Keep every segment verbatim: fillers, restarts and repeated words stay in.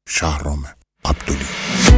شهرام عبدلی.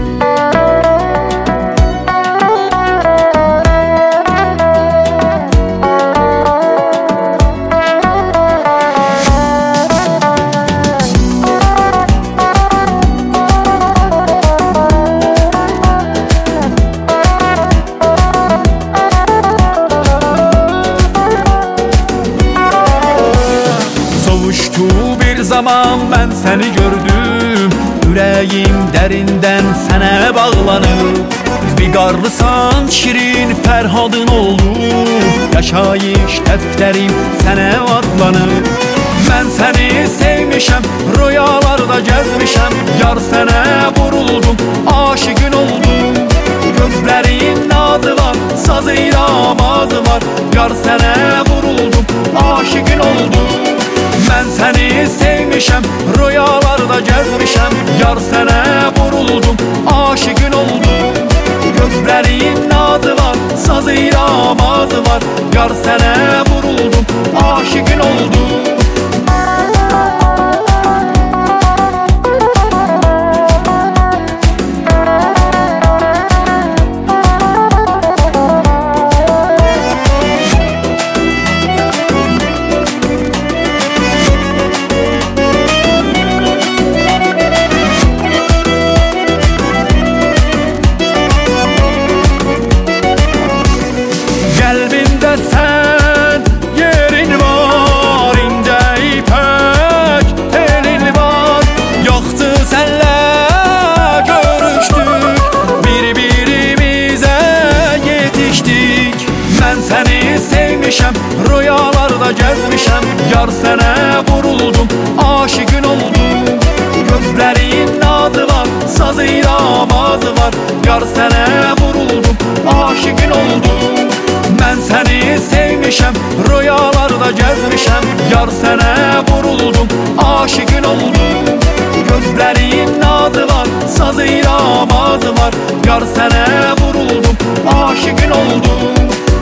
Savuştu bir zaman ben seni gördüm, yüreğim derinden sene bağlanıp. Bir qarlısan şirin Ferhadın oğlu, yaşayış defterim sene adlanıp. Ben seni sevmişem, rüyalarda gezmişem, yar sene vuruldum, aşıkın oldum. Gözlerin nazı var, sazıyla amazı var, yar sene vuruldum, aşıkın oldum. Ben seni sevmişem, rüyalarda gezmişem, yar sene vuruldum, aşıkın oldum. Gözlerin nazı var, sazıyla amazı var, yar sene vuruldum, aşıkın oldum. Kalbimde sen yerin var, inde ipek elin var. Yoktu senle görüştük, birbirimize yetiştik. Ben seni sevmişem, rüyalarda gezmişem, yar sene vuruldum, aşıkın oldum. Gözlerin nazı var, sazıyla amazı var, yar sene vuruldum, aşıkın oldum. Ben seni sevmişem, rüyalarda gezmişem, yar sene vuruldum, aşıkın oldum. Gözlerin nazı var, sazıyla amazı var, yar sene vuruldum, aşıkın oldum.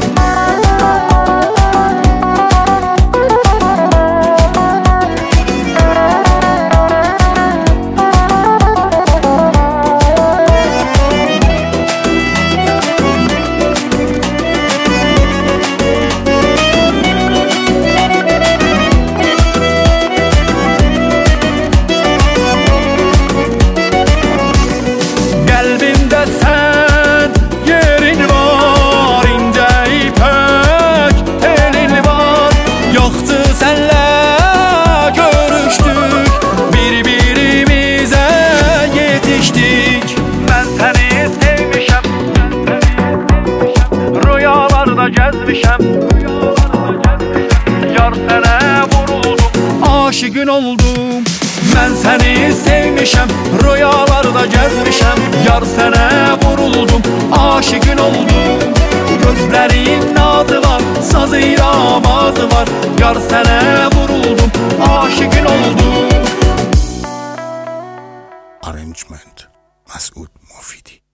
Kalbimde sen yerin var, inde ipek elin var. Yoktu senle görüştük, birbirimize yetiştik. Ben seni sevmişem, rüyalarda gezmişem, yar sene vuruldum, aşıkın oldum. Ben seni sevmişem, rüyalarda gezmişem, yar sene vuruldum, aşıkın oldum. Gözlerin nazı var, sazıyla amazı var, yar sene vuruldum, aşıkın oldum. Arrangement Masud Mofidi.